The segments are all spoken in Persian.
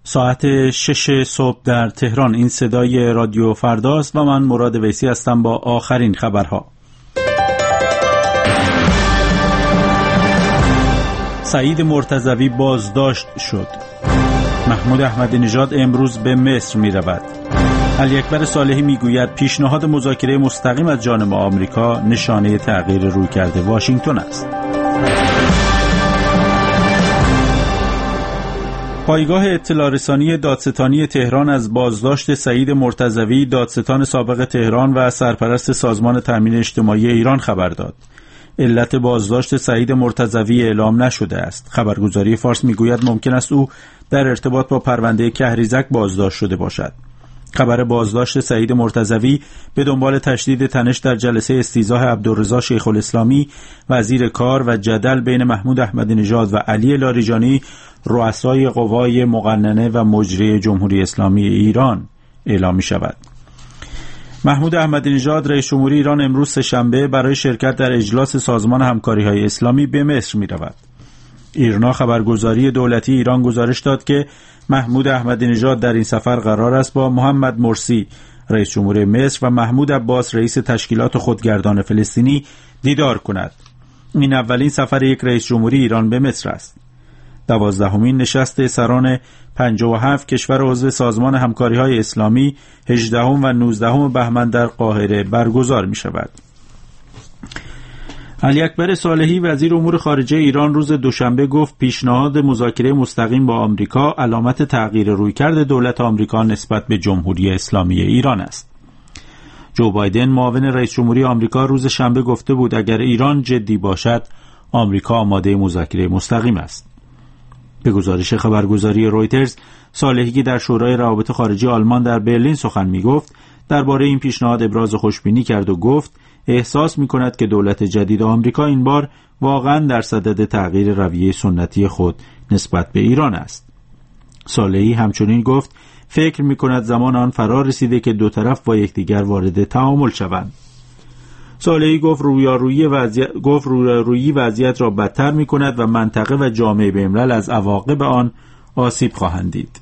ساعت 6 صبح در تهران. این صدای رادیو فرداست و من مراد ویسی هستم با آخرین خبرها. سعید مرتضوی بازداشت شد. محمود احمدی نژاد امروز به مصر می رود. علی اکبر صالحی می گوید پیشنهاد مذاکره مستقیم از جانب آمریکا نشانه تغییر رویکرد واشنگتن است. پایگاه اطلاع رسانی دادستانی تهران از بازداشت سعید مرتضوی، دادستان سابق تهران و سرپرست سازمان تامین اجتماعی ایران خبر داد. علت بازداشت سعید مرتضوی اعلام نشده است. خبرگزاری فارس میگوید ممکن است او در ارتباط با پرونده کهریزک بازداشت شده باشد. خبر بازداشت سعید مرتضوی به دنبال تشدید تنش در جلسه استیضاح عبدالرضا شیخ الاسلامی وزیر کار و جدل بین محمود احمدی نژاد و علی لاریجانی رؤسای قوای مقننه و مجری جمهوری اسلامی ایران اعلام می شود. محمود احمدی نژاد رئیس جمهوری ایران امروز سه‌شنبه برای شرکت در اجلاس سازمان همکاری‌های اسلامی به مصر می رود. ایرنا خبرگزاری دولتی ایران گزارش داد که محمود احمدی نژاد در این سفر قرار است با محمد مرسی رئیس جمهور مصر و محمود عباس رئیس تشکیلات خودگردان فلسطینی دیدار کند. این اولین سفر یک رئیس جمهوری ایران به مصر است. 12مین نشست سران 57 کشور عضو سازمان همکاری‌های اسلامی 18 و 19 بهمن در قاهره برگزار می شود. علی اکبر صالحی وزیر امور خارجه ایران روز دوشنبه گفت پیشنهاد مذاکره مستقیم با آمریکا علامت تغییر رویکرد دولت آمریکا نسبت به جمهوری اسلامی ایران است. جو بایدن معاون رئیس جمهوری آمریکا روز شنبه گفته بود اگر ایران جدی باشد آمریکا آماده مذاکره مستقیم است. به گزارش خبرگزاری رویترز، صالحی در شورای روابط خارجه آلمان در برلین سخن می‌گفت درباره این پیشنهاد ابراز خوشبینی کرد و گفت احساس می‌کند که دولت جدید آمریکا این بار واقعاً در صدد تغییر رویه سنتی خود نسبت به ایران است. صالحی همچنین گفت فکر می‌کند زمان آن فرا رسیده که دو طرف با یکدیگر وارد تعامل شوند. صالحی گفت رویارویی وضعیت را بدتر می‌کند و منطقه و جامعه بین‌الملل از عواقب آن آسیب خواهند دید.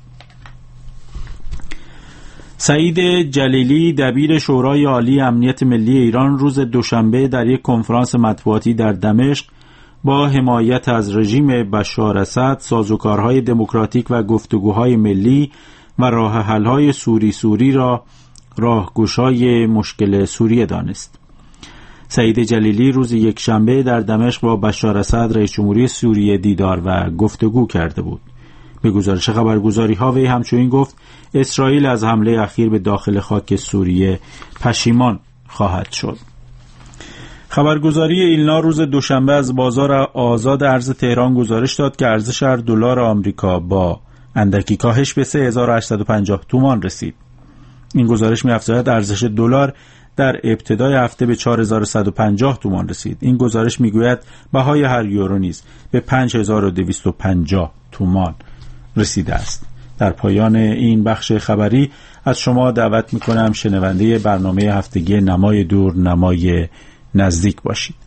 سعید جلیلی دبیر شورای عالی امنیت ملی ایران روز دوشنبه در یک کنفرانس مطبوعاتی در دمشق با حمایت از رژیم بشار اسد سازوکارهای دموکراتیک و گفتگوهای ملی و راه حل‌های سوری را راهگشای مشکل سوریه دانست. سعید جلیلی روز یکشنبه در دمشق با بشار اسد رئیس جمهوری سوریه دیدار و گفتگو کرده بود. به گزارش خبرگزاری‌ها وی همچنین گفت اسرائیل از حمله اخیر به داخل خاک سوریه پشیمان خواهد شد. خبرگزاری ایلنا روز دوشنبه از بازار آزاد ارز تهران گزارش داد که ارزش هر دلار آمریکا با اندکی کاهش به 3850 تومان رسید. این گزارش می‌افزاید ارزش دلار در ابتدای هفته به 4150 تومان رسید. این گزارش میگوید بهای هر یورو نیز به 5250 تومان رسیده است. در پایان این بخش خبری از شما دعوت میکنم شنونده برنامه هفتگی نمای دور نمای نزدیک باشید.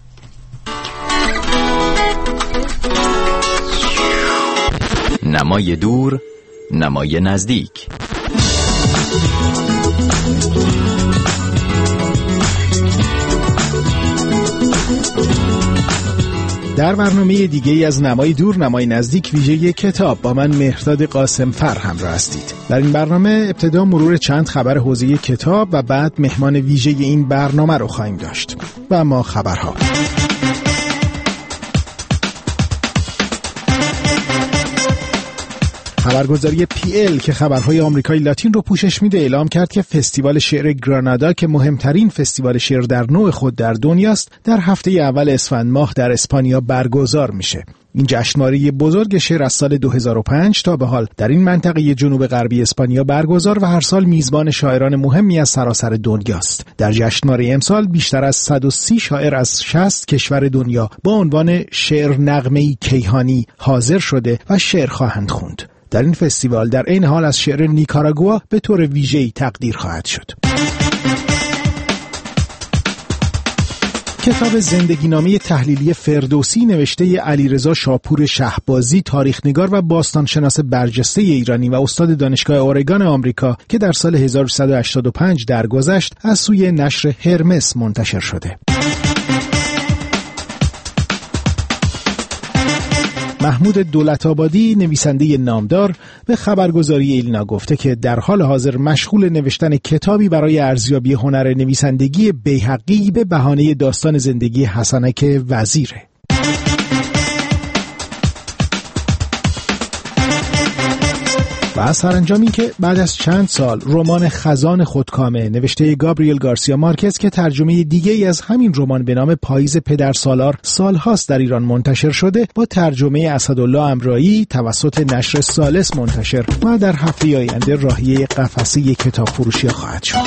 نمای دور نمای نزدیک. در برنامه دیگه از نمای دور نمای نزدیک ویژه کتاب با من مهرداد قاسمفر همراه هستید. در این برنامه ابتدا مرور چند خبر حوزه کتاب و بعد مهمان ویژه این برنامه رو خواهیم داشت. و اما خبرها. خبرگزاری PL که خبرهای آمریکای لاتین رو پوشش میده اعلام کرد که فستیوال شعر گرانادا که مهمترین فستیوال شعر در نوع خود در دنیاست در هفته اول اسفند ماه در اسپانیا برگزار میشه. این جشنواره بزرگ شعر از سال 2005 تا به حال در این منطقه جنوب غربی اسپانیا برگزار و هر سال میزبان شاعران مهمی از سراسر دنیاست. در جشنواره امسال بیشتر از 130 شاعر از 60 کشور دنیا با عنوان شعر نغمه‌ای کیهانی حاضر شده و شعر خواهند خوند. در این فستیوال در این حال از شعر نیکاراگوا به طور ویژه‌ای تقدیر خواهد شد. کتاب زندگینامه تحلیلی فردوسی نوشته علیرضا شاپور شهبازی، تاریخ‌نگار و باستانشناس برجسته ایرانی و استاد دانشگاه اورگان آمریکا که در سال 1385 درگذشت، از سوی نشر هرمس منتشر شده. محمود دولت‌آبادی، نویسنده نامدار، به خبرگزاری ایلنا گفته که در حال حاضر مشغول نوشتن کتابی برای ارزیابی هنر نویسندگی بیهقی به بهانه داستان زندگی حسنک وزیره. و سرانجام این که بعد از چند سال رمان خزان خودکامه نوشته گابریل گارسیا مارکز که ترجمه دیگه‌ای از همین رمان به نام پاییز پدرسالار سالهاست در ایران منتشر شده، با ترجمه اسدالله امرایی توسط نشر ثالث منتشر و در هفته آینده راهی قفسه کتاب فروشی خواهد شد.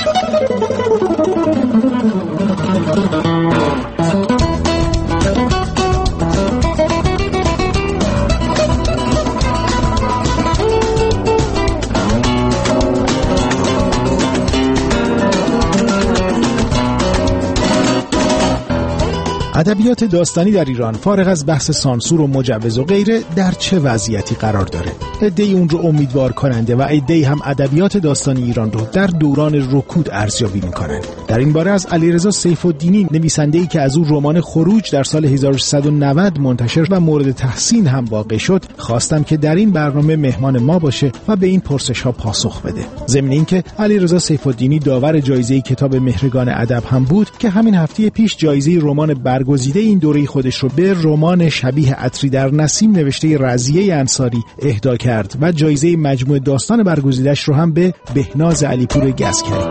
ادبیات داستانی در ایران فارغ از بحث سانسور و مجوز و غیره در چه وضعیتی قرار داره؟ عده‌ای اون رو امیدوار کننده و عده‌ای هم ادبیات داستانی ایران رو در دوران رکود ارزیابی میکنن. در این باره از علیرضا سیف‌الدینی، نویسنده‌ای که از اون رمان خروج در سال 1390 منتشر و مورد تحسین هم واقع شد، خواستم که در این برنامه مهمان ما باشه و به این پرسش‌ها پاسخ بده. ضمن اینکه علیرضا سیف‌الدینی داور جایزه کتاب مهرگان ادب هم بود که همین هفته پیش جایزه رمان برگزیده این دوره خودش رو به رمان شبیه عطری در نسیم نوشته رضیه انصاری اهدا کرد و جایزه مجموع داستان برگزیده‌اش رو هم به بهناز علیپور گزکری.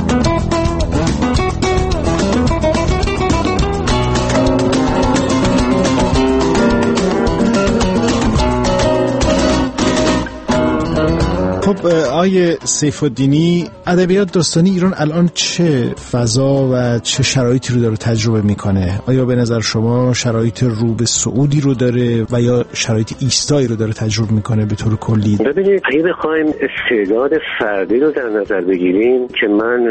خب آیه سیف‌الدینی، ادبیات داستانی ایران الان چه فضا و چه شرایطی رو داره تجربه میکنه؟ آیا به نظر شما شرایط رو به صعودی رو داره و یا شرایط ایستایی رو داره تجربه میکنه به طور کلی؟ ببینید، اگه بخوایم استعداد فردی رو در نظر بگیریم که من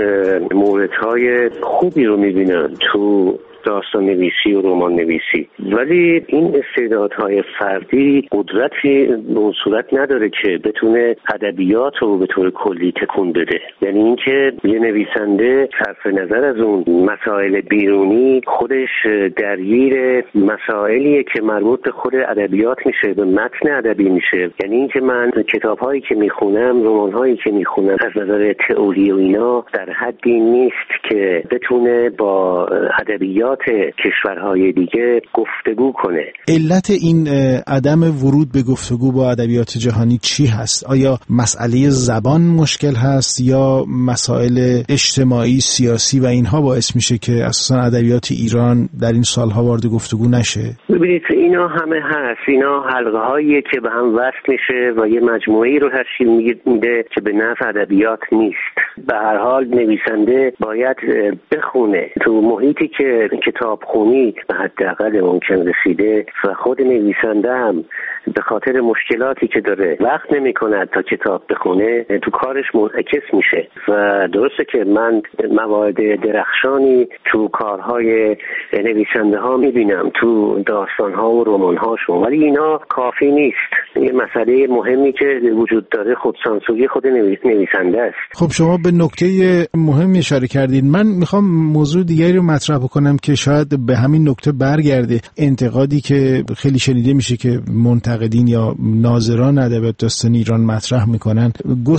موردهای خوبی رو میبینم تو داستان نویسی و رمان نویسی، ولی این استعدادهای فردی قدرتی به اون صورت نداره که بتونه ادبیات رو به طور کلی تکون بده. یعنی اینکه یه نویسنده صرف نظر از اون مسائل بیرونی خودش درگیر مسائلیه که مربوط به خود ادبیات میشه، به متن ادبی میشه. یعنی اینکه من کتاب‌هایی که میخونم، رمان‌هایی که میخونم از نظر تئوری و اینا در حدی نیست که بتونه با ادبیات کشورهای دیگه گفتگو کنه. علت این عدم ورود به گفتگو با ادبیات جهانی چی هست؟ آیا مسئله زبان مشکل هست یا مسائل اجتماعی، سیاسی و اینها باعث میشه که اساسا ادبیات ایران در این سالها وارد گفتگو نشه؟ ببینید، اینا همه هست. اینا حلقه هاییه که به هم وصل میشه و یه مجموعه‌ای رو تشکیل میده که به نفع ادبیات نیست. به هر حال نویسنده باید بخونه تو محیطی که کتاب خونی به حداقل ممکن رسیده و خود نویسنده هم به خاطر مشکلاتی که داره وقت نمی کند تا کتاب بخونه، تو کارش منعکس میشه. و درسته که من موارد درخشانی تو کارهای نویسنده ها میبینم، تو داستان ها و رمان هاشون، ولی اینا کافی نیست. یه مسئله مهمی که وجود داره خودسانسوری خود نویسنده است. خب شما به نکته مهمی اشاره کردید. من میخوام موضوع دیگری رو مطرح بکنم که شاید به همین نکته برگرده. انتقادی که خیلی شنیده میشه که منتقدین یا ناظران ادبیات داستانی ایران مطرح میکنن،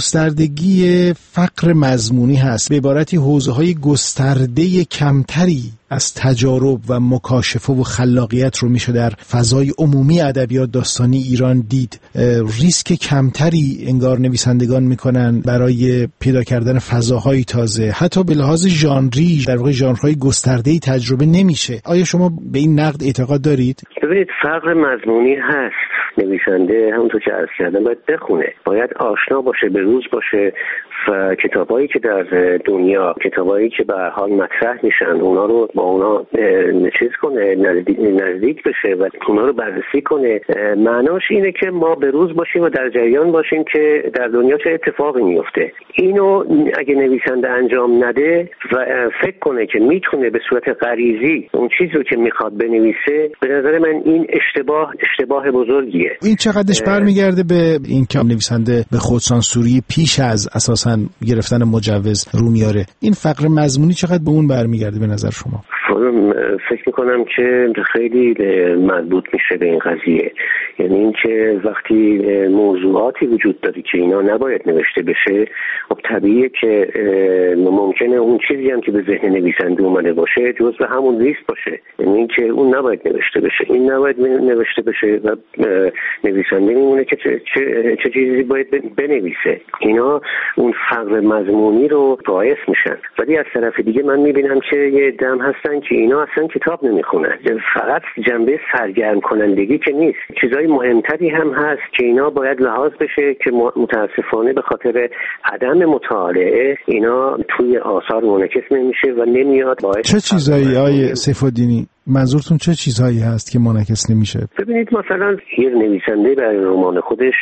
گستردگی فقر مضمونی هست. به عبارتی حوزه‌های گسترده کمتری از تجارب و مکاشفه و خلاقیت رو میشه در فضای عمومی ادبیات داستانی ایران دید. ریسک کمتری انگار نویسندگان میکنن برای پیدا کردن فضاهای تازه. حتی به لحاظ ژانری، در واقع ژانرهای گسترده‌ای تجربه نمیشه. آیا شما به این نقد اعتقاد دارید؟ ببینید، فقر مضمونی هست. نویسنده همونطور که عرض کردم باید بخونه، باید آشنا باشه، به روز باشه و کتابایی که در دنیا، کتابایی که به هر حال مطرح میشن، اونا رو با اونا چیز کنه، نزدیک بشه و اونا رو بررسی کنه. معناش اینه که ما به روز باشیم و در جریان باشیم که در دنیا چه اتفاقی میفته. اینو اگه نویسنده انجام نده و فکر کنه که میتونه به صورت غریزی اون چیزی رو که میخواد بنویسه، به نظر من این اشتباه بزرگیه. این چقدرش برمیگرده به این که نویسنده به خودسانسوری پیش از اساساً گرفتن مجوز رو میاره؟ این فقر مضمونی چقدر به اون برمیگرده به نظر شما؟ فکر میکنم که خیلی مربوط میشه به این قضیه. یعنی این که وقتی موضوعاتی وجود داره که اینا نباید نوشته بشه، خب طبیعیه که ممکنه اون چیزی هم که به ذهن نویسنده اومده باشه جزو همون لیست باشه. یعنی این که اون نباید نوشته بشه، این نباید نوشته بشه و نویسنده میمونه که چه چیزی باید بنویسه. اینا اون فقر مضمونی رو باعث میشن. ولی از طرف دیگه من میبینم که یه دم هستن که اینا اصلا کتاب نمیخونن، فقط جنبه سرگرم کنندگی که نیست، چیزای مهمتری هم هست که اینا باید لحاظ بشه که متاسفانه به خاطر عدم مطالعه اینا توی آثار منعکس نمیشه و نمیاد. چه چیزایی آیه سیف‌الدینی منظورتون چه چیزهایی هست که منعکس نمیشه؟ ببینید مثلا یه نویسنده برای رمان خودش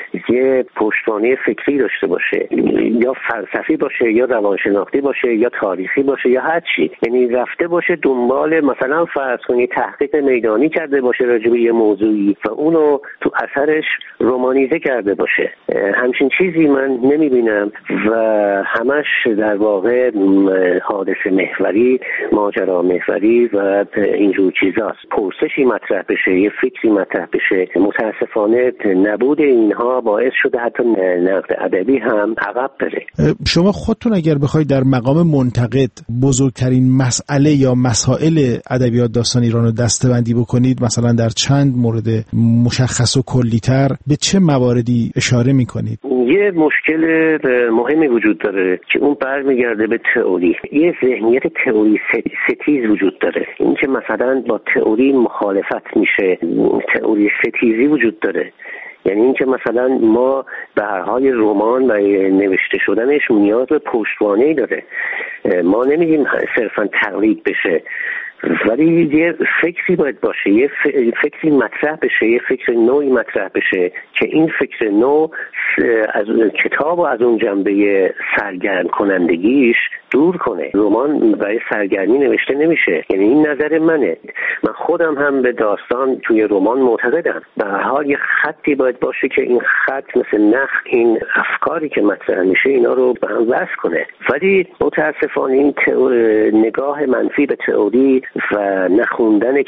یه پشتوانه فکری داشته باشه، یا فلسفی باشه یا روانشناختی باشه یا تاریخی باشه یا هر چی، یعنی رفته باشه دنبال مثلا فرض کنید تحقیق میدانی کرده باشه راجع به یه موضوعی و اونو تو اثرش رمانیزه کرده باشه. همچین چیزی من نمیبینم و همش در واقع حادثه محوری، ماجرا محوری و اینجور چیزاست. پرسشی مطرح بشه، یه فکری مطرح بشه. متاسفانه نبود اینها باعث شده حتی نقد ادبی هم عقب بره. شما خودتون اگر بخواید در مقام منتقد بزرگترین مسئله یا مسائل ادبیات داستان ایران رو دسته‌بندی بکنید، مثلا در چند مورد مشخص و کلی‌تر به چه مواردی اشاره می‌کنید؟ یه مشکل مهمی وجود داره که اون برمیگرده به تئوری. یه ذهنیت تئوری ستیز وجود داره. این که مثلا با تئوری مخالفت میشه، تئوری ستیزی وجود داره. یعنی این که مثلا ما به هر حال رمان و نوشته شدنش نیاز به پشتوانه‌ای داره. ما نمیگیم صرفا تقلید بشه، ولی یه فکری باید باشه، یه فکری مطرح بشه، یه فکر نوعی مطرح بشه که این فکر نو از کتاب و از اون جنبه سرگرم کنندگیش دور کنه. رمان برای سرگرمی نوشته نمیشه. یعنی این نظر منه. من خودم هم به داستان توی رمان معتقدم. به هر حال یه خطی باید باشه که این خط مثل نخ این افکاری که مطرح میشه اینا رو به هم وصل کنه. ولی متاسفانه این نگاه منفی به تئوری و نخوندن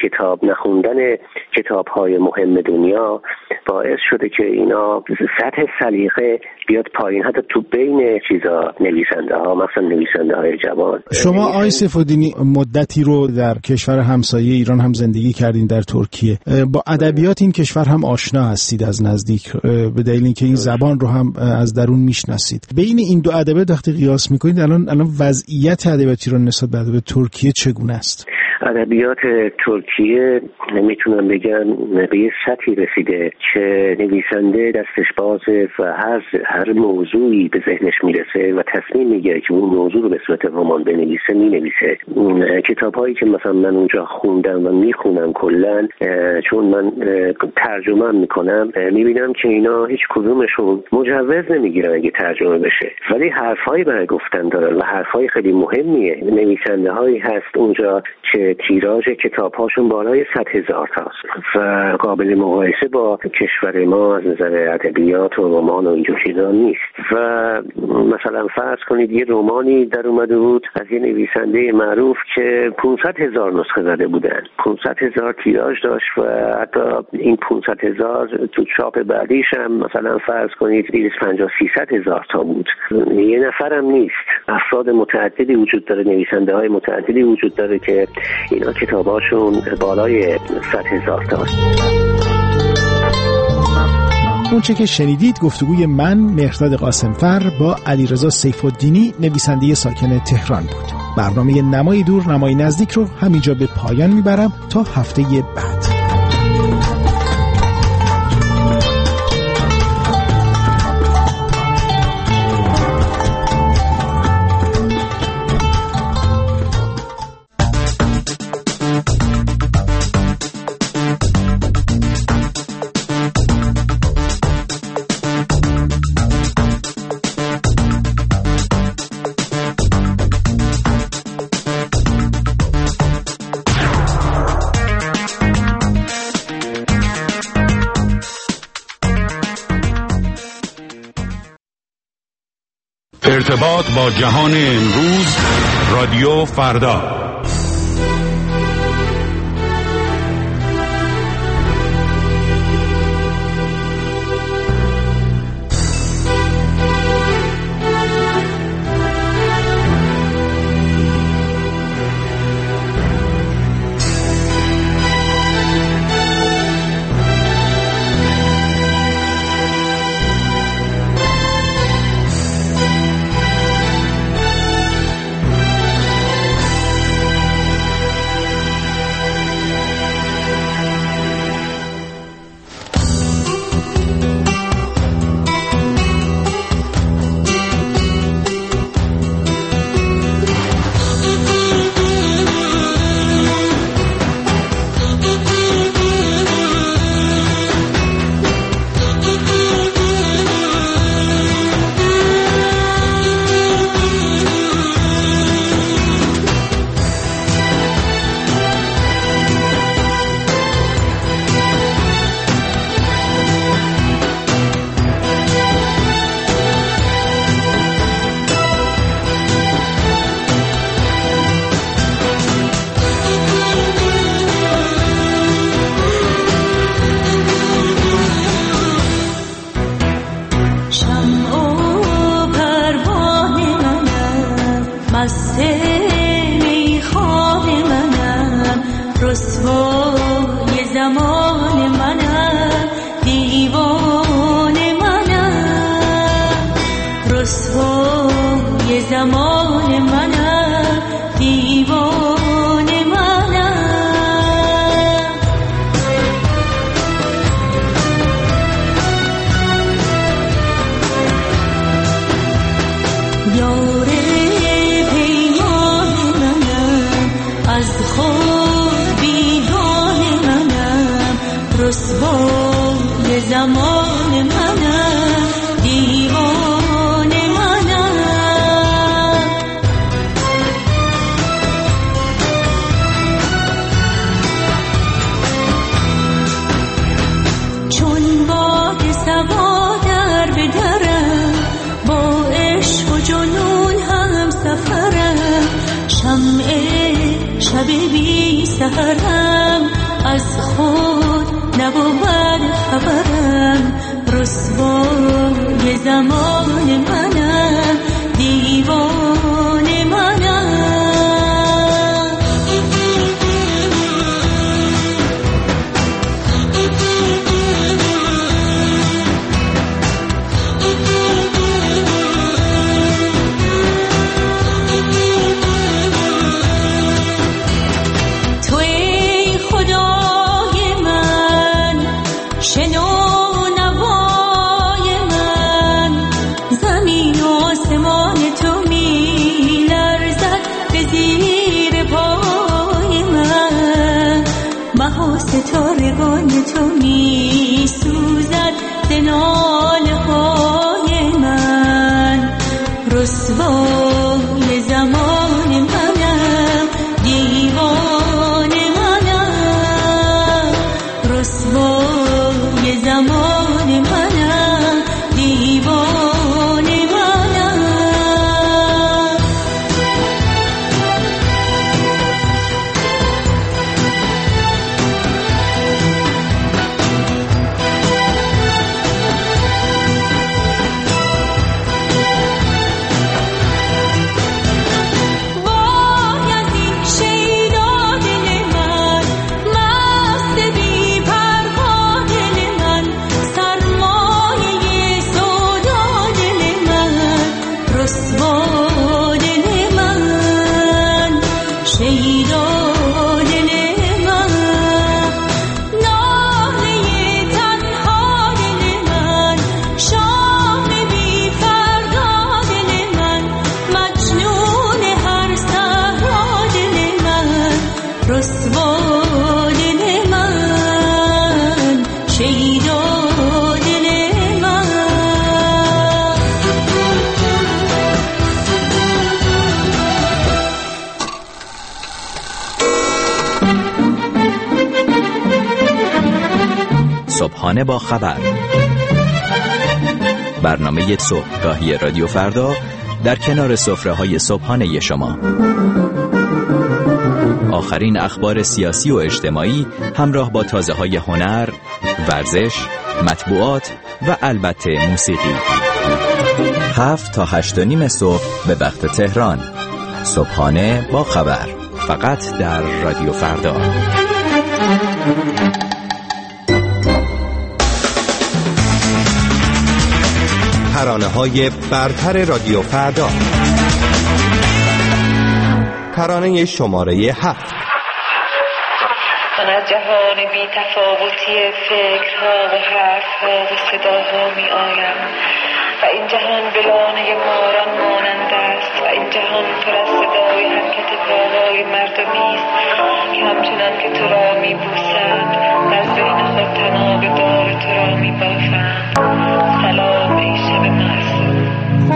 کتاب‌های مهم دنیا باعث شده که اینا سطح سلیقه بیاد پایین، حتی تو بین نویسنده ها، مثلا نویسنده های جوان. شما آقای سیف‌الدینی مدتی رو در کشور همسایه ایران هم زندگی کردین، در ترکیه. با ادبیات این کشور هم آشنا هستید از نزدیک، به دلیل اینکه این زبان رو هم از درون میشناسید. بین این دو ادبیات وقتی قیاس میکنید الان وضعیت ادبیات ایران نسبت به ادبیات ترکیه چگونه است؟ ادبیات ترکیه میتونم بگم به یه سطحی رسیده که نویسنده دستش بازه و هر موضوعی به ذهنش میرسه و تصمیم میگیره که اون موضوع رو به صورت رمان بنویسه، مینویسه. کتاب‌هایی که مثلا من اونجا خوندم و میخونم کلا، چون من ترجمه میکنم، میبینم که اینا هیچ کدومشون مجوز نمیگیرن اگه ترجمه بشه، ولی حرفایی برای گفتن دارن و حرفای خیلی مهمیه. نویسنده هایی هست اونجا که تیراژ کتاب‌هاشون بالای 100,000 تاست و قابل مقایسه با کشور ما از نظر ادبیات و رمان و اینجور چیزا نیست. و مثلا فرض کنید یه رمانی در اومده بود از یه نویسنده معروف که 500,000 نسخه زده بودن، 500,000 تیراژ داشت و حتی این 500,000 تو چاپ بعدیش هم مثلا فرض کنید 250-300,000 تا بود. یه نفرم نیست، افراد متعددی وجود داره، نویسنده های متعددی وجود داره که اینا کتاباشون بالای 100,000 تاست. اونچه که شنیدید گفتگوی من مهرداد قاسمفر با علیرضا سیف‌الدینی، نویسنده ساکن تهران بود. برنامه نمای دور نمای نزدیک رو همینجا به پایان میبرم تا هفته بعد. ارتباط با جهان امروز، رادیو فردا. صبحانه با خبر، برنامه صبحگاهی رادیو فردا در کنار سفره‌های صبحانه شما. آخرین اخبار سیاسی و اجتماعی همراه با تازه‌های هنر، ورزش، مطبوعات و البته موسیقی. 7 تا 8:30 صبح به وقت تهران. صبحانه با خبر، فقط در رادیو فردا. ترانه‌های برتر رادیو فردا. ترانه شماره 7. من از جهان بی تفاوتی فکرها و حرفها و صداها می آیم و این جهان بلانه ماران مانند است و این جهان پر از صدای حرکت پاهای مردمی است که همچنان که تو را می بوسند در ذهن خود تناب دار تو را می بافند. سلام ای شب معصوم.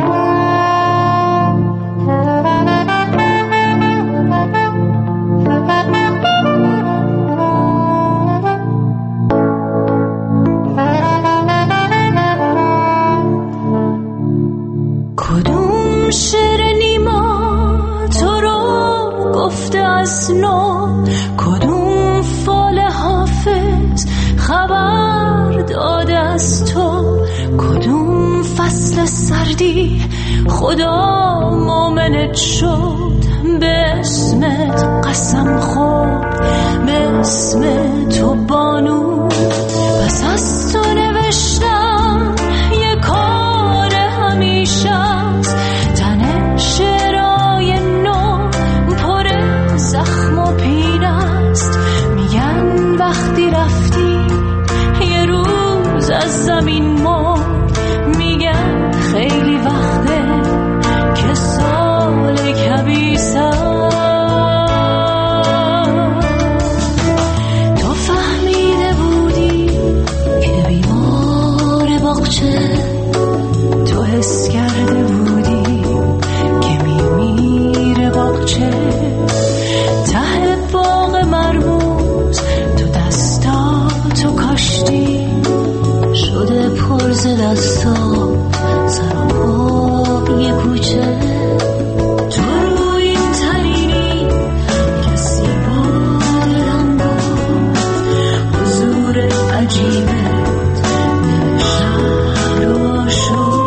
کدوم شعر نیما تو رو گفته از نو، کدوم فال حافظ خبر داده از تو، کدوم فصل سردی خدا مومنت شد، به اسمت قسم خورد، به اسم تو بانو. پس از تو نوشتم یه کار همیشه است، تن شعرهای نو پر زخم و پین است. میگن وقتی رفتی یه روز از زمین مرد، میگن خیلی وقته که سال کبیس است. تو فهمیده بودی که بیمار باغچه، تو حس کرده بودی که میمیره باغچه، ته باغ مرموز تو دستاتو کاشتی، شده پر ز دستا سر و پا یه کوچه. تو روی این تنینی کسی با دلم گفت، حضور عجیبت نوشتن رو شد.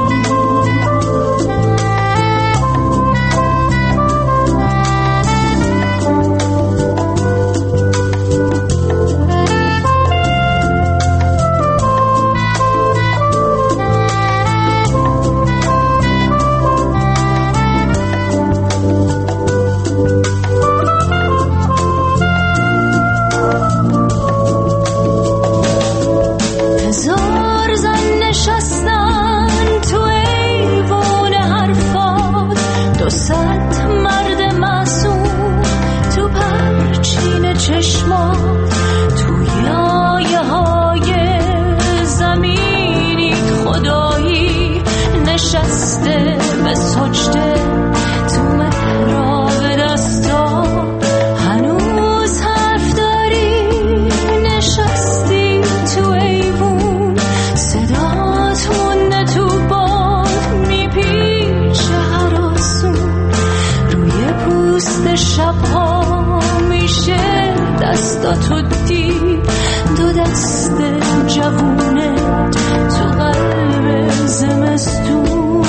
هزار زن نشستن تو ایوون حرفات، 200 مرد معصوم تو پرچین چشمات، تو یایه های زمینی خدایی نشسته به سجده تو محراب دستا. هنوز حرف داری نشستی تو ایوون، صدات مونده تو باد میپیچه هراسون، روی پوست شبها میشه دستاتو دید، دو دست جوونت تو قلب زمستون.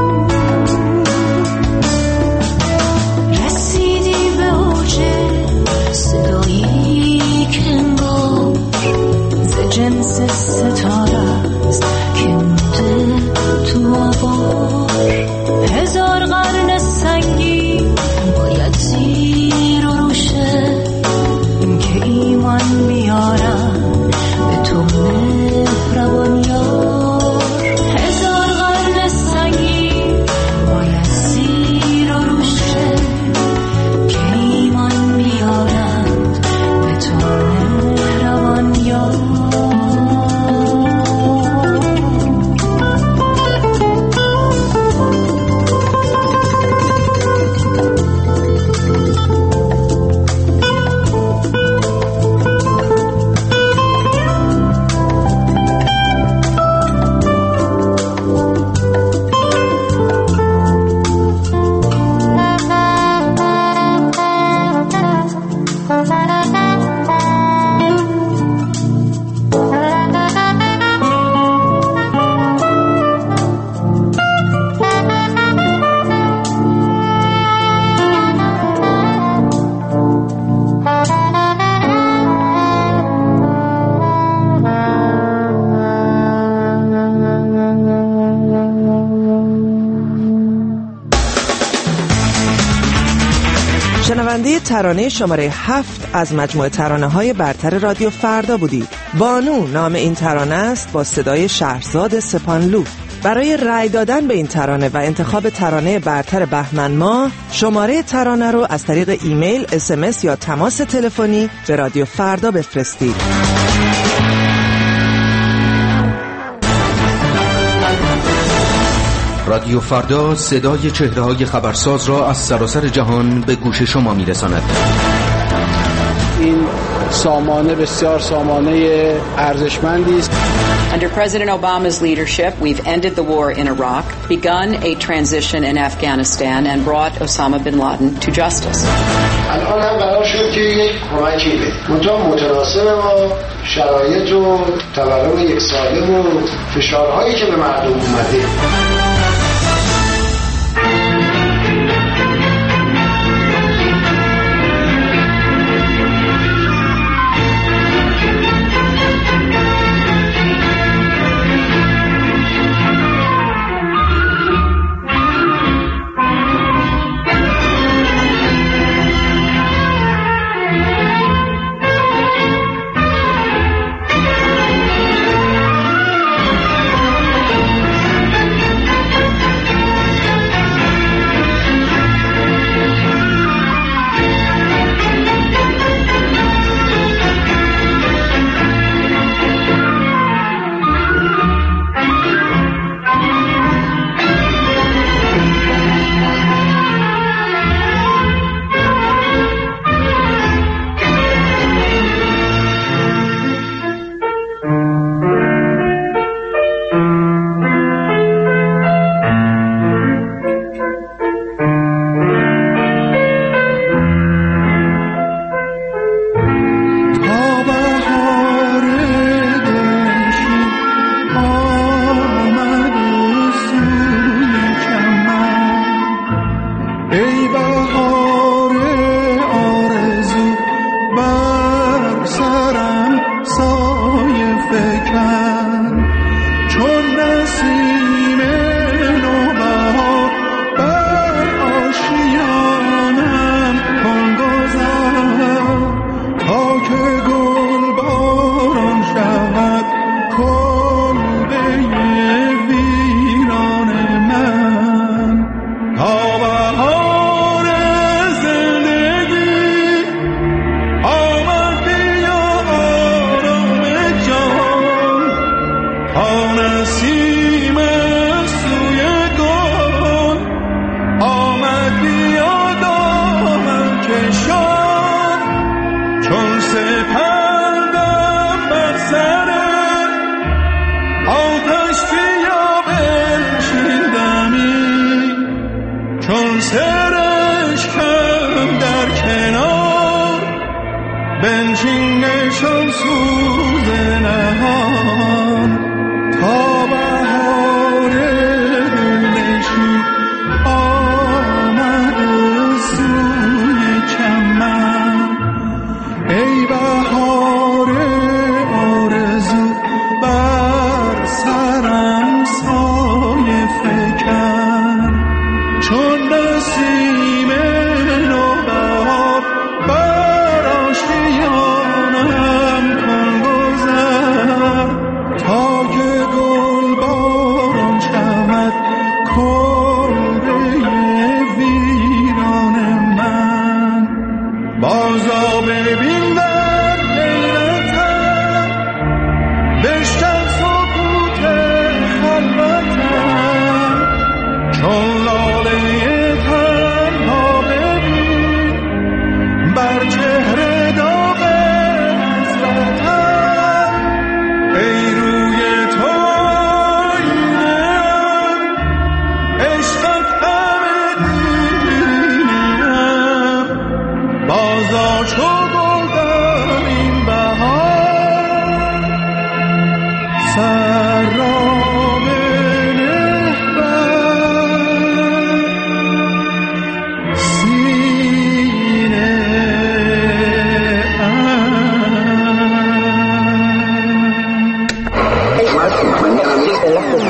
رسیدی به اوج صدایی که انگار ز جنس ستاره است که مونده تو آوار. 1000 قرن سنگی باید زیر و روشه که ایمان میارن به تو مهربان یار. 1000 قرن سنگی باید زیر و روشه که ایمان میارن به تو مهربان یار. شنونده ترانه شماره 7 از مجموعه ترانه‌های برتر رادیو فردا بودید. بانو نام این ترانه است با صدای شهرزاد سپانلو. برای رأی دادن به این ترانه و انتخاب ترانه برتر بهمن ماه شماره ترانه رو از طریق ایمیل، SMS یا تماس تلفنی به رادیو فردا بفرستید. رادیو فردا صدای چهره‌های خبرساز را از سراسر جهان به گوش شما می‌رساند. این سامانه بسیار سامانه ارزشمندی است. Under President Obama's leadership, we've ended the war in Iraq, begun a transition in Afghanistan, and brought Osama bin Laden to justice. الان هم قرار شد که یک کمکی بدیم. متناسب با شرایط و تورم یک ساله و فشارهایی که به مردم اومده.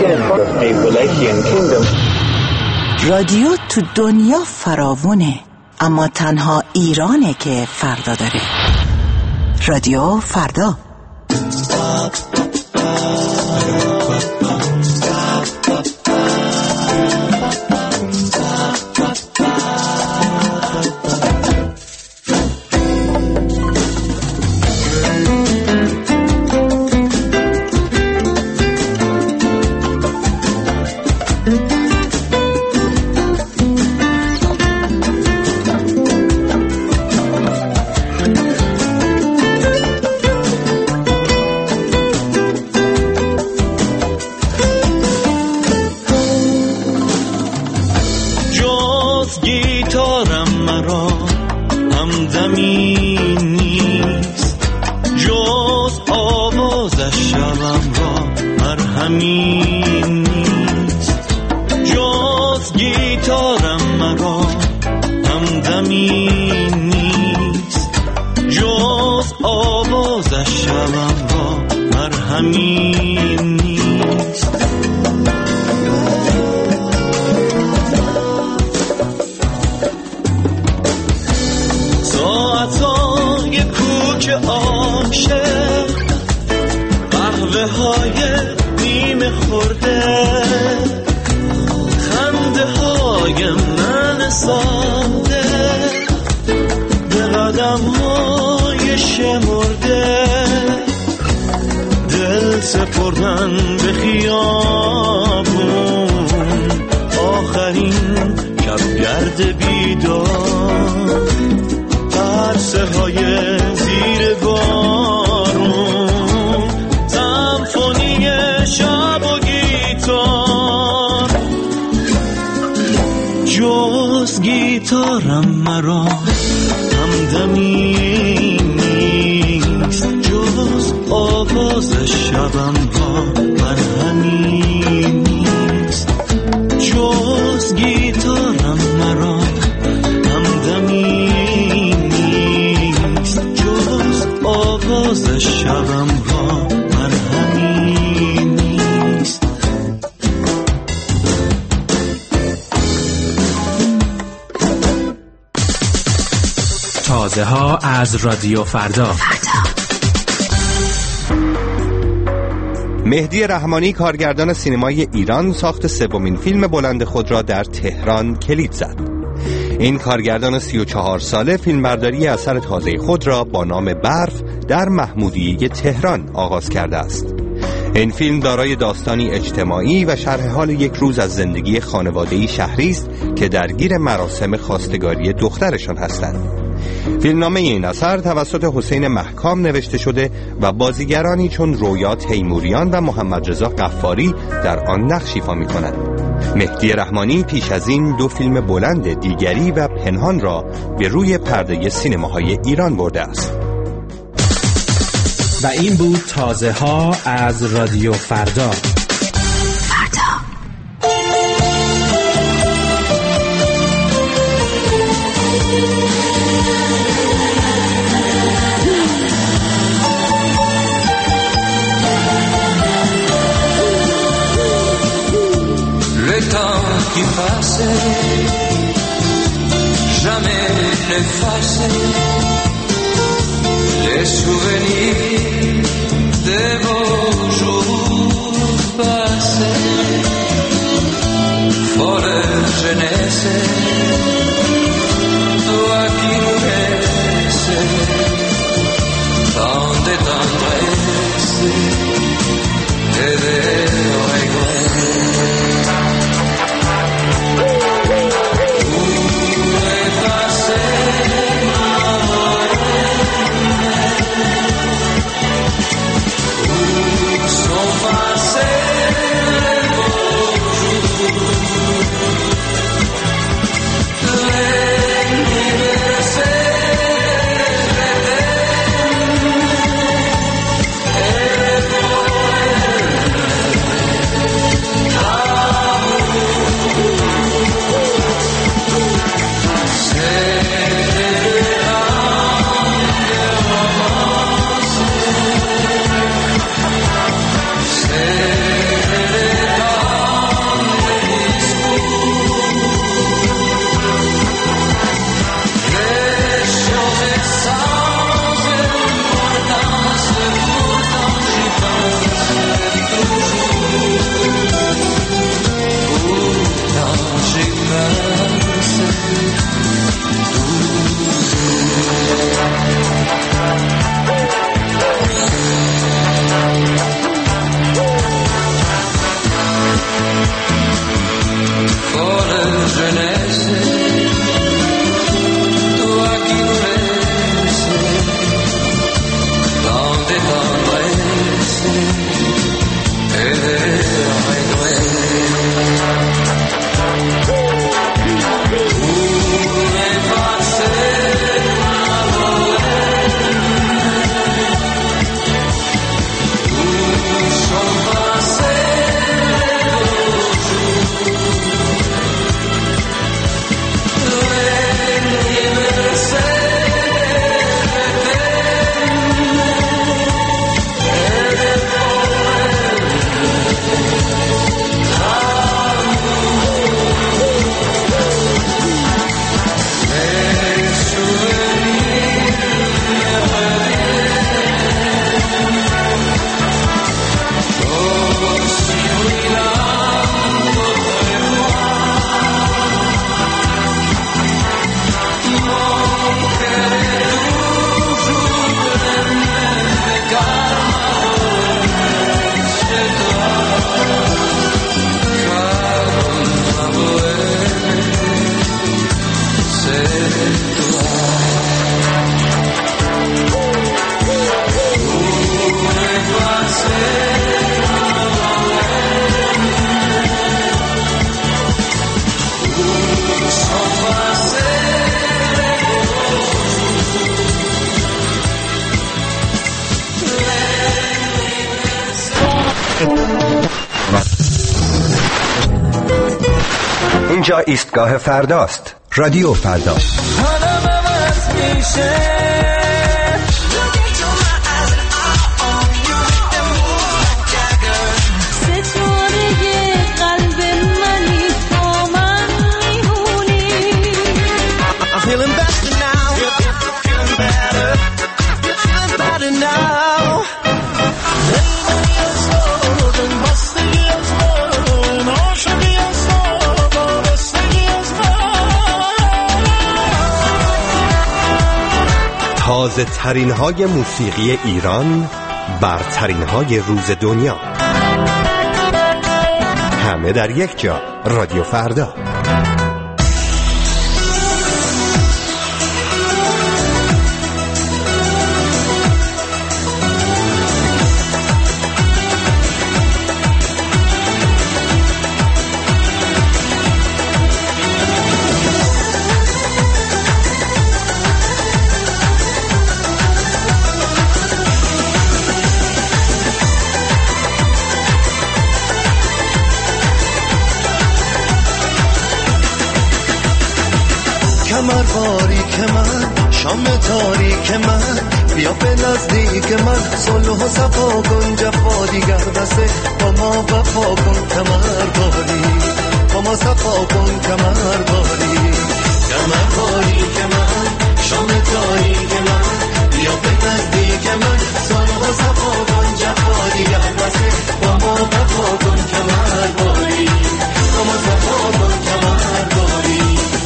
رادیو تو دنیا فراوونه. اما تنها ایرانه که فردا داره. رادیو فردا. تازه ها از رادیو فردا. مهدی رحمانی کارگردان سینمای ایران ساخت سومین فیلم بلند خود را در تهران کلید زد. این کارگردان 34 ساله فیلمبرداری اثر تازه خود را با نام برف در محمودیه تهران آغاز کرده است. این فیلم دارای داستانی اجتماعی و شرح حال یک روز از زندگی خانواده‌ای شهری است که درگیر مراسم خواستگاری دخترشان هستند. فیلمنامه این اثر توسط حسین محکام نوشته شده و بازیگرانی چون رویا تیموریان و محمد رضا غفاری در آن نقش ایفا می‌کنند. مهدی رحمانی پیش از این 2 فیلم بلند دیگری و پنهان را به روی پرده سینماهای ایران برده است. و این بود تازه ها از رادیو فردا. Le temps qui passe, jamais n'efface les souvenirs des beaux jours passés. Folle jeunesse, toi qui nous laisses tant de tendresse et de regrets. اینجا ایستگاه فرداست. رادیو فردا. تازه ترین های موسیقی ایران، برترین های روز دنیا، همه در یک جا. رادیو فردا. کمر باریک من، شام تاریک من، بیا به نزدیک من، صلح و صفا کن، جفا دیگر بسه، با ما وفا کن، کمر باری با ما صفا کن، کمر باری. کمر باریک من، شام تاریک من، بیا به نزدیک من، صلح و صفا کن، جفا دیگر بسه، با ما وفا کن، کمر باری با ما صفا کن، کمر باری.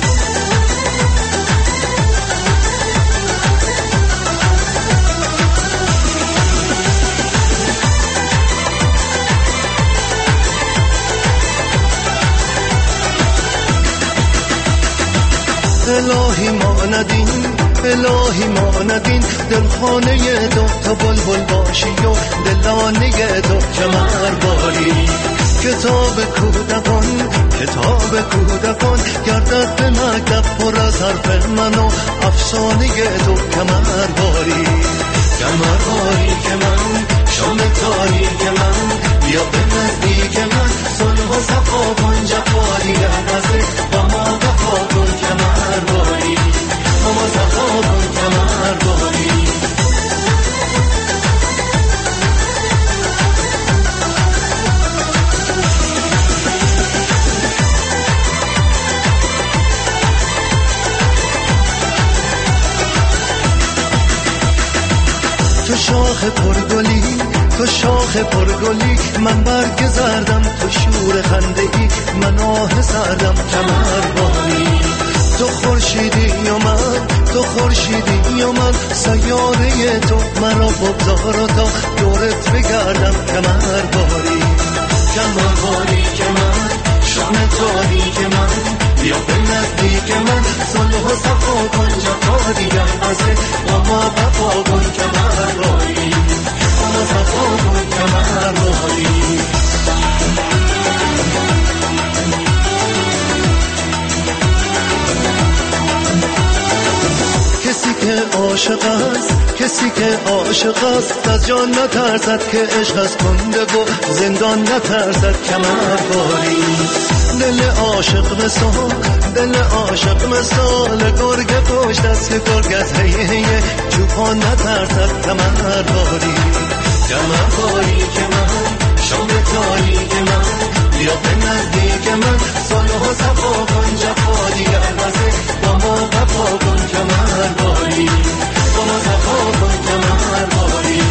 الهی ما ندین، الهی ما ندین، دلخانه تو تا بلبل باشی و دلانه تو کمر باری. کتاب کودکان، کتاب کودکان، گردد به مکتب پر از حرف من و افسانه تو کمر باری. کمر باری که من، شام تاریک من، بیا به نزدیک من، صلح و صفا کن، جفا دیگر بسه، با ما وفا کن، کمر باری با ما صفا کن، کمر باری. تو شاخ پرگلی، تو شاخ پرگلی، من برگ زردم، تو شور خنده ای، من آه سردم، کمر باری. تو خورشیدی و من، تو خورشیدی و من، سیاره تو مرا بگذار و تا دورت بگردم، کمر باری. کمر باری که من، شام تاریک من، بیا به نزدیک من، صلح و صفا کن، جفا دیگر بسه، با ما وفا کن، کمر باری با ما صفا کن، کمر باری. کسی که عاشق است، کسی که عاشق است، از جان نترسد که عشق از کنده و زندان نترسد، کمر باری. دل عاشق مثال، دل عاشق مثال، گرگ پشت است که گرگ از هیه چوپان نترسد، کمر باری. کمر باری که من، شام تاریک من، بیا به نزدیک من، صلح و صفا کن، جفا دیگر بسه، با ما وفا کن، کمر باری با ما صفا کن، کمر باری.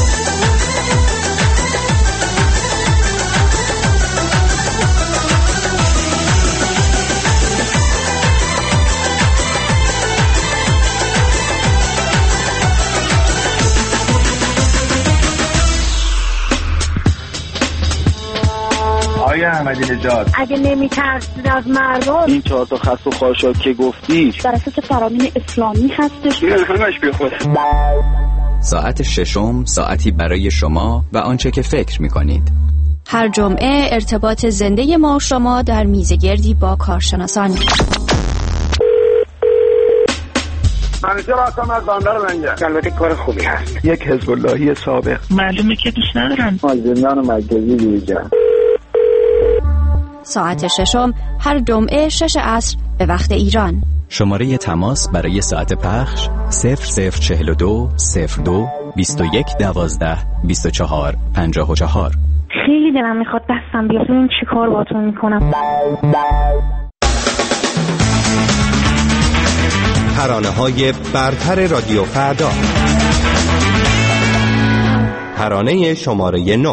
آیا احمدی نژاد اگه نمی‌ترسید از مردم، این 4 تا خس و خاشاک که گفتی در اساس فرامین اسلامی هستش، این همش بیخوده. ساعت ششم، ساعتی برای شما و آنچه که فکر می‌کنید. هر جمعه ارتباط زنده ما و شما در میزگردی با کارشناسان. منیجر هستم از بندر منجر. البته کار خوبی هست. یک حزب اللهی سابق. معلومه که دوست ندارم. از زندان مرکزی بیرون. ساعت ششم هر جمعه 6 عصر به وقت ایران. شماره تماس برای ساعت پخش 0042 02 21 12 24 54. خیلی دلم میخواد دستم بیاد ببینم چی کار باهاتون میکنم. ترانه‌های برتر رادیو فردا. ترانه شماره 9.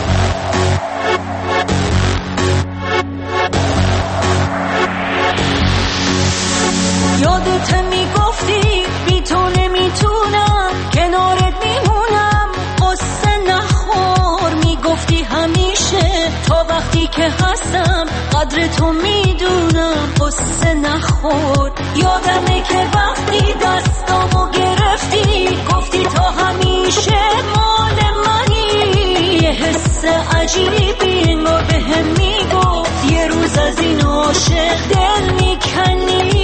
یادت میگفتی بی تو نمیتونم کنارت میمونم قصه نخور میگفتی همیشه تا وقتی که هستم قدر تو میدونم قصه نخور یادمه که وقتی دستامو گرفتی گفتی تا همیشه مال منی یه حس عجیبی انگار بهم میگفت یه روز از این عاشق دل میکنی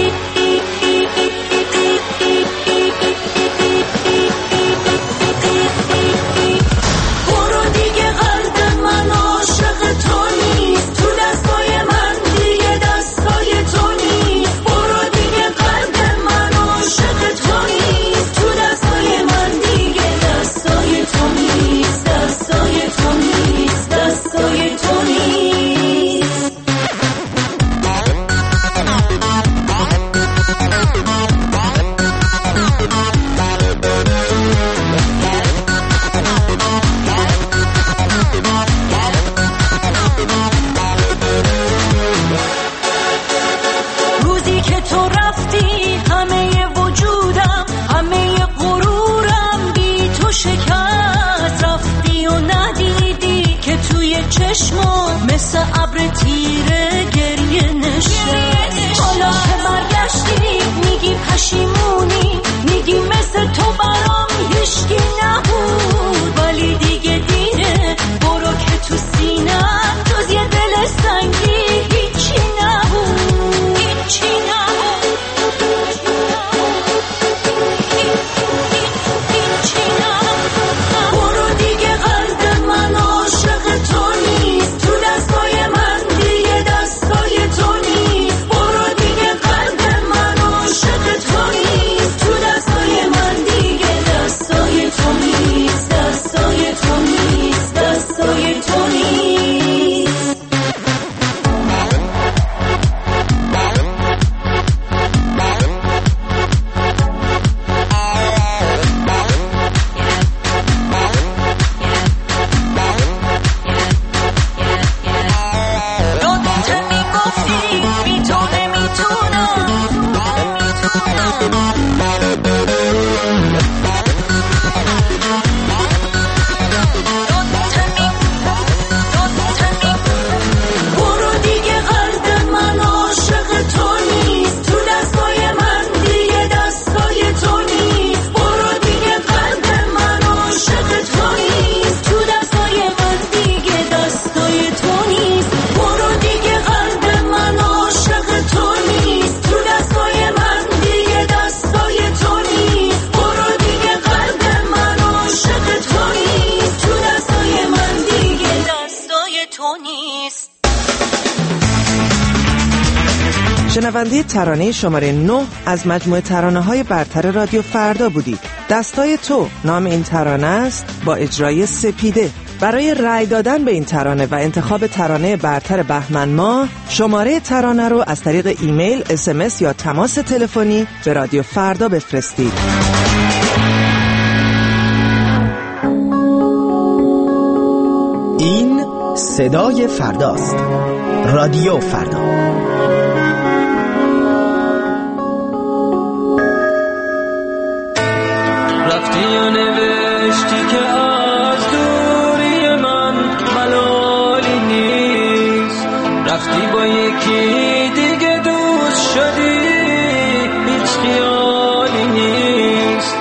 مثل ابر تیره گریه نشست حالا که برگشتی میگی پشیمونی میگی مثل تو برام هیچکی نبود ولی دیگه دیره برو که تو سینم جز یه دل سنگی هیچی نبود هیچی نبود هیچی نبود برو دیگه قلب من عاشق تو نیست شنونده ترانه شماره 9 از مجموعه ترانه‌های برتر رادیو فردا بودید. دستای تو نام این ترانه است با اجرای سپیده. برای رأی دادن به این ترانه و انتخاب ترانه برتر بهمن ماه شماره ترانه رو از طریق ایمیل، SMS یا تماس تلفنی به رادیو فردا بفرستید. این صدای فرداست. رادیو فردا. رفتی و نوشتی که از دوری من ملالی نیست رفتی با یکی دیگه دوست شدی هیچ خیالی نیست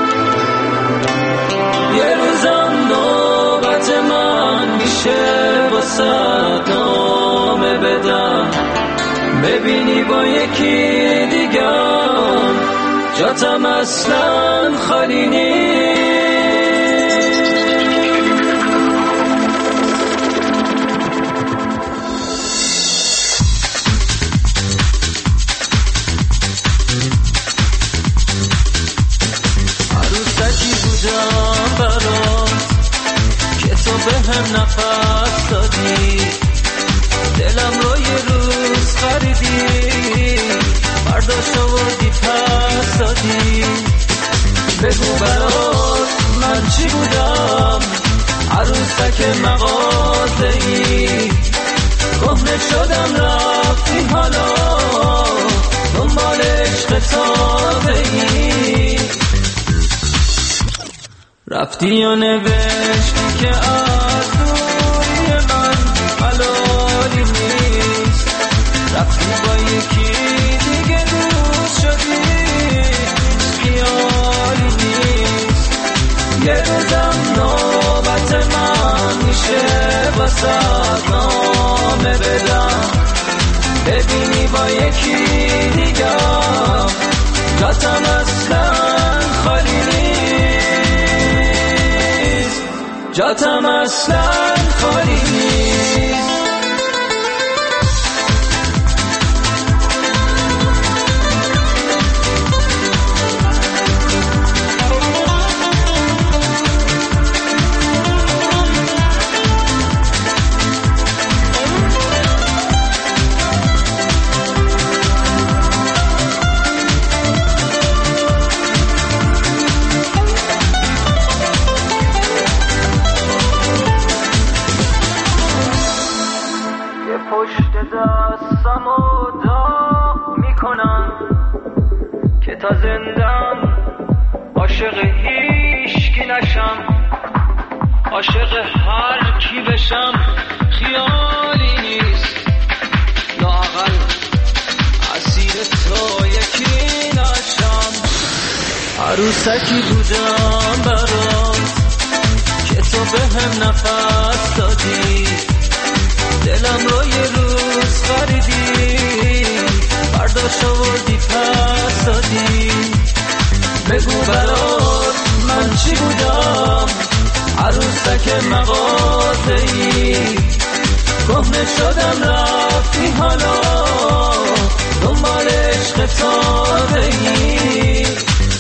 یه روزم نوبت من میشه واسه نامه بدم ببینی با یکی دیگه جاتم اصلا خالی نیست مغازه‌ای کهنه شدم رفتی حالا دنبال عشق تازه‌ای رفتی و نوشتی که از دوری من حلالی نیست رفتی با یکی دیگه دوست شدی خیالی نیست یه روزم نوبت من میشه واسه نامه بدم ببینی با یکی دیگه جاتم اصلا خالی نیست جاتم اصلا خالی نیست دستمو داغ میکنم که تا زندم عاشق هیچکی نشم عاشق هر کی بشم خیالی نیست لااقل اسیر تو یکی نشم عروسکی بودم برات که تو بهم نفس دادی دلم رو یه روز خریدی فردا شوردی پس دادی بگو برات من چی بودم عروسک مغازه‌ای کهنه شدم رفتی حالا دنبال عشق تازه‌ای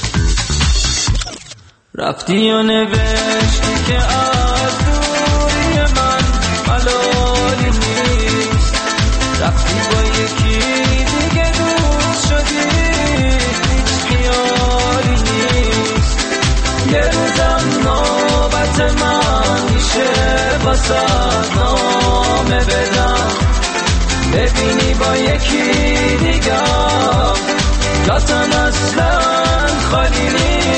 رفتی و نوشتی که از دوری من حلالی نیست رفتی با یکی دیگه دوست شدی هیچ خیالی نیست یه روزم نوبت من میشه واسه نامه بدم ببینی با یکی دیگه جاتم اصلا خالی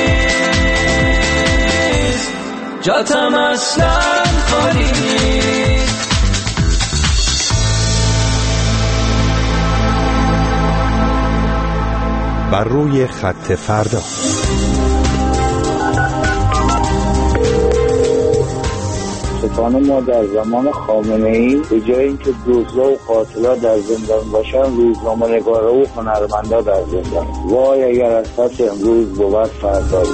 نیست جاتم اصلا خالی نیست بر روی خط فردا سپاه ما در زمان خامنه‌ای به جای اینکه دزدا و قاتلا در زندان باشن روزنامه‌نگارا و هنرمندا در زندان. وای اگر از پس امروز بود فردایی.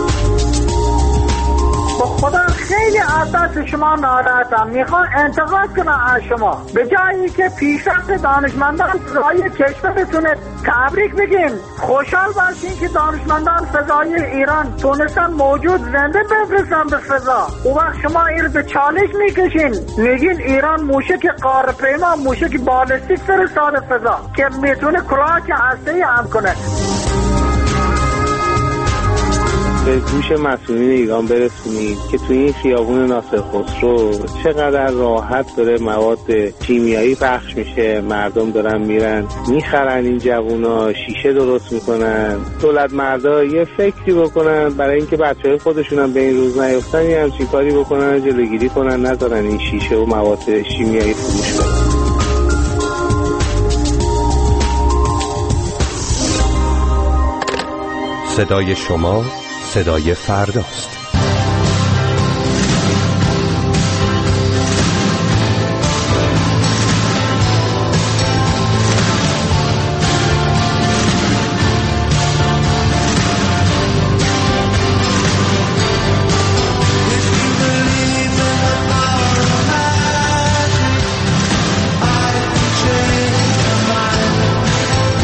خدا خیلی از دست شما ناراحتم میخوام انتقاد کنم از شما به جایی که پیشرفت دانشمندان فضای کشورتونه تبریک بگیم خوشحال باشین که دانشمندان فضای ایران تونستن موجود زنده بفرستن به فضا اون وقت شما این به چالش میکشین میگین ایران موشک قاره‌پیما موشک بالستیک فرستاده فضا که میتونه کلاهک هسته‌ای هم کنه به گوش مسئولین ایران برسونید که توی این خیابون ناصر خسرو چقدر راحت داره مواد شیمیایی پخش میشه مردم دارن میرن میخرن این جوونا شیشه درست میکنن دولت مردا یه فکری بکنن برای اینکه بچهای خودشونم به این روز نیفتن یه همچین کاری بکنن جلوگیری کنن نذارن این شیشه و مواد شیمیایی فروش برن صدای شما صدای فرداست.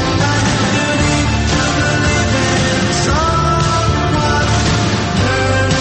Turn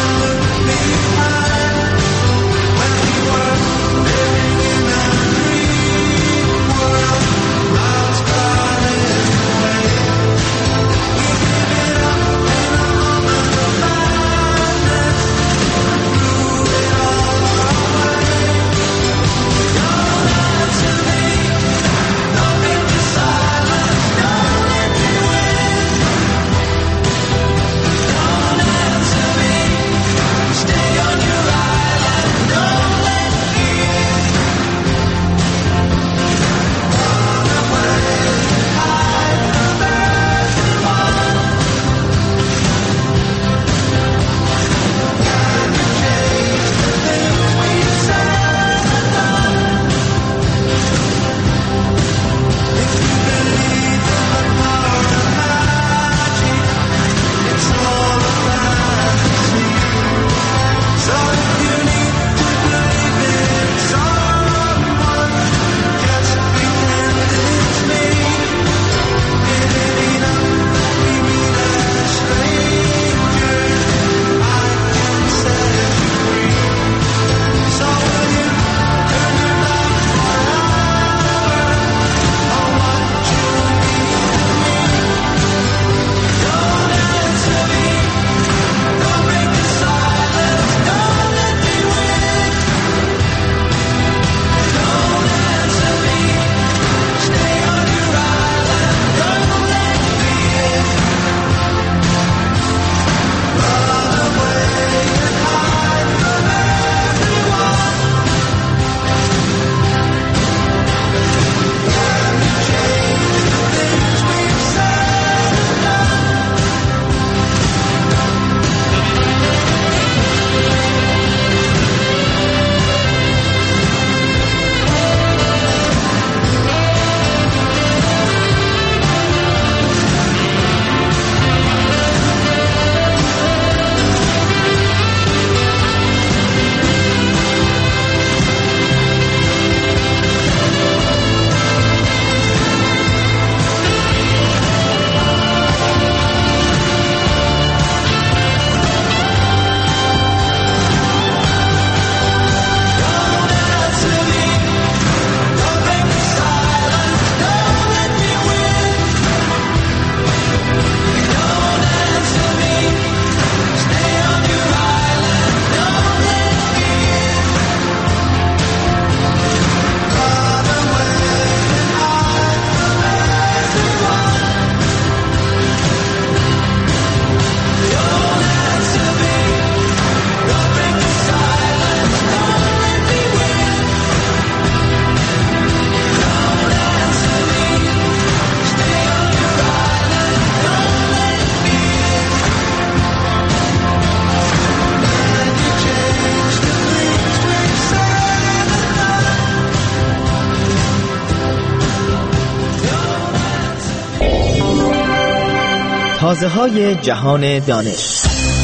تازه‌های جهان دانش.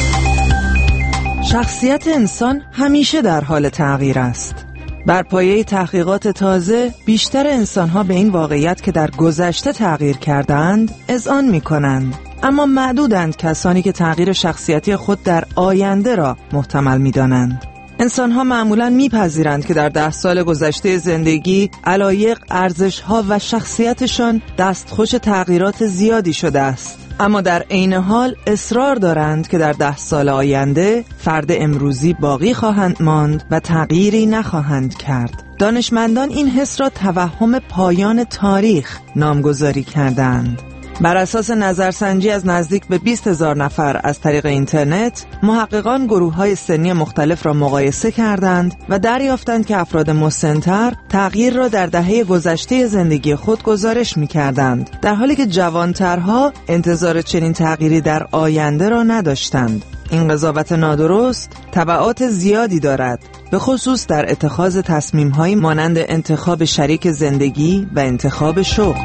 شخصیت انسان همیشه در حال تغییر است. بر پایه تحقیقات تازه بیشتر انسان‌ها به این واقعیت که در گذشته تغییر کردند اذعان می‌کنند، اما معدودند کسانی که تغییر شخصیتی خود در آینده را محتمل می‌دانند. انسان‌ها معمولاً می‌پذیرند که در 10 سال گذشته زندگی علایق، ارزش‌ها و شخصیتشان دستخوش تغییرات زیادی شده است، اما در عین حال اصرار دارند که در 10 سال آینده فرد امروزی باقی خواهند ماند و تغییری نخواهند کرد. دانشمندان این حس را توهم پایان تاریخ نامگذاری کردند. بر اساس نظرسنجی از نزدیک به 20,000 نفر از طریق اینترنت، محققان گروه‌های سنی مختلف را مقایسه کردند و دریافتند که افراد مسن‌تر تغییر را در دهه گذشته زندگی خود گزارش می‌کردند، در حالی که جوان‌ترها انتظار چنین تغییری در آینده را نداشتند. این قضاوت نادرست تبعات زیادی دارد، به خصوص در اتخاذ تصمیم‌هایی مانند انتخاب شریک زندگی و انتخاب شغل.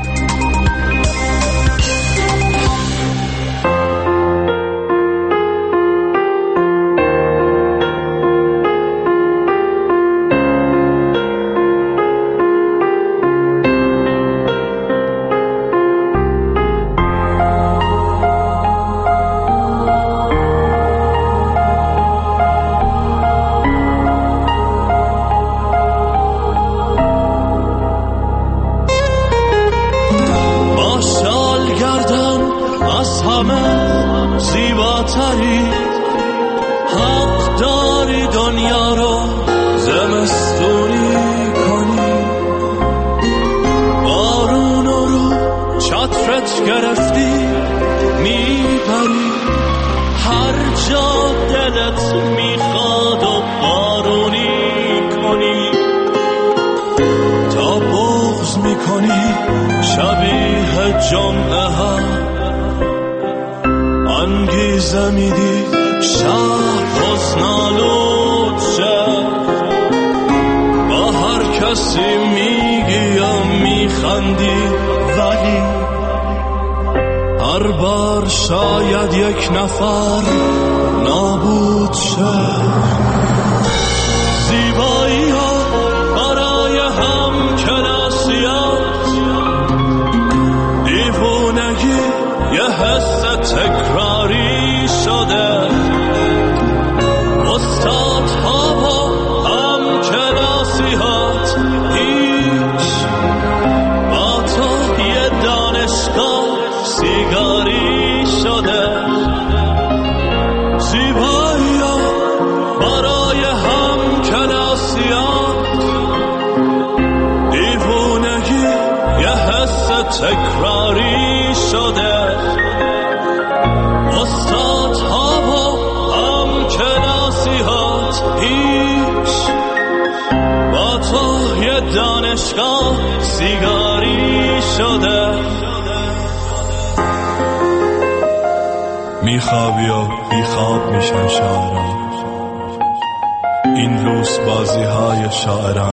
انگیزه میدی شهر حسنالود شه، با هر کسی میگی یا میخندی، ولی هر بار شاید یک نفر نابود شه. زیبایی ها برای هم کلاسیات، دیوونگی یه حس تکراری شده. استادها با هم کلاسیات هیچ با تو یه دانشگاه سیگاری شده. زیبایی ها برای هم کلاسیات، دیوونگی یه حس تکراری شده. استادها با هم کلاسیات هیچ با تو یه دانشگاه سیگاری شده. میخوابی و بیخواب میشن شاعران، این لوس بازی های شاعران.